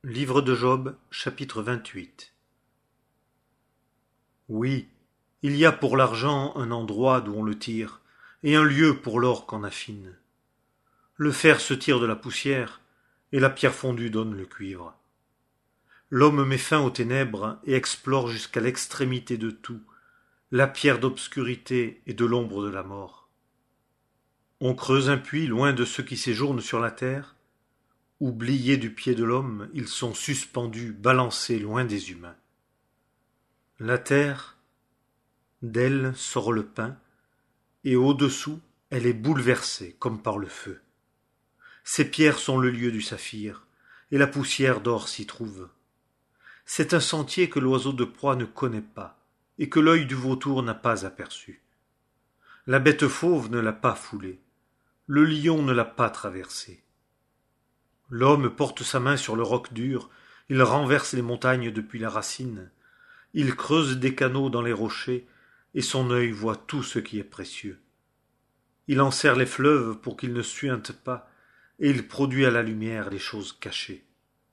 Livre de Job, chapitre 28. Oui, il y a pour l'argent un endroit d'où on le tire, et un lieu pour l'or qu'on affine. Le fer se tire de la poussière, et la pierre fondue donne le cuivre. L'homme met fin aux ténèbres et explore jusqu'à l'extrémité de tout, la pierre d'obscurité et de l'ombre de la mort. On creuse un puits loin de ceux qui séjournent sur la terre. Oubliés du pied de l'homme, ils sont suspendus, balancés loin des humains. La terre, d'elle sort le pain, et au-dessous, elle est bouleversée comme par le feu. Ces pierres sont le lieu du saphir, et la poussière d'or s'y trouve. C'est un sentier que l'oiseau de proie ne connaît pas, et que l'œil du vautour n'a pas aperçu. La bête fauve ne l'a pas foulé, le lion ne l'a pas traversé. L'homme porte sa main sur le roc dur, il renverse les montagnes depuis la racine, il creuse des canaux dans les rochers, et son œil voit tout ce qui est précieux. Il enserre les fleuves pour qu'ils ne suintent pas, et il produit à la lumière les choses cachées.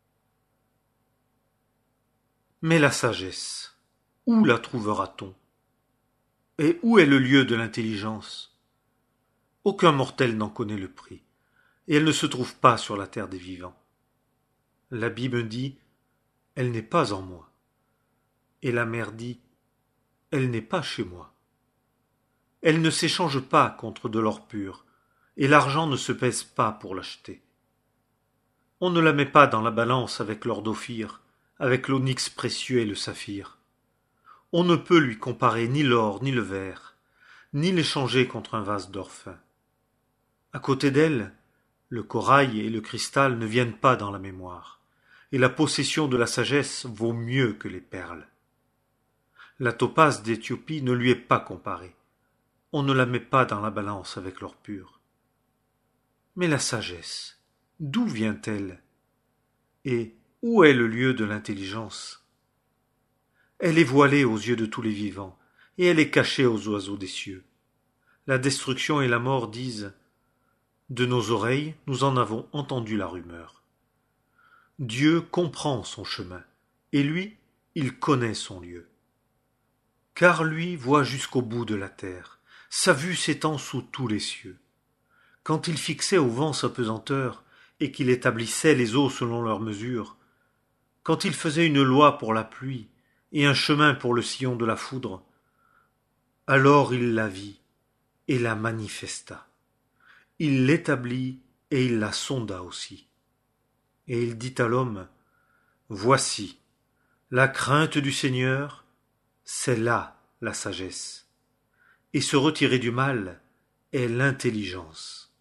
Mais la sagesse, où la trouvera-t-on? Et où est le lieu de l'intelligence? Aucun mortel n'en connaît le prix, et elle ne se trouve pas sur la terre des vivants. La Bible dit, elle n'est pas en moi. Et la mer dit, elle n'est pas chez moi. Elle ne s'échange pas contre de l'or pur, et l'argent ne se pèse pas pour l'acheter. On ne la met pas dans la balance avec l'or d'Ophir, avec l'onyx précieux et le saphir. On ne peut lui comparer ni l'or ni le verre, ni l'échanger contre un vase d'or fin. À côté d'elle, le corail et le cristal ne viennent pas dans la mémoire, et la possession de la sagesse vaut mieux que les perles. La topaze d'Éthiopie ne lui est pas comparée. On ne la met pas dans la balance avec l'or pur. Mais la sagesse, d'où vient-elle? Et où est le lieu de l'intelligence? Elle est voilée aux yeux de tous les vivants, et elle est cachée aux oiseaux des cieux. La destruction et la mort disent, de nos oreilles nous en avons entendu la rumeur. Dieu comprend son chemin, et lui, il connaît son lieu. Car lui voit jusqu'au bout de la terre, sa vue s'étend sous tous les cieux. Quand il fixait au vent sa pesanteur, et qu'il établissait les eaux selon leur mesure, quand il faisait une loi pour la pluie, et un chemin pour le sillon de la foudre, alors il la vit, et la manifesta. Il l'établit, et il la sonda aussi. Et il dit à l'homme, voici, la crainte du Seigneur, c'est là la sagesse, et se retirer du mal est l'intelligence.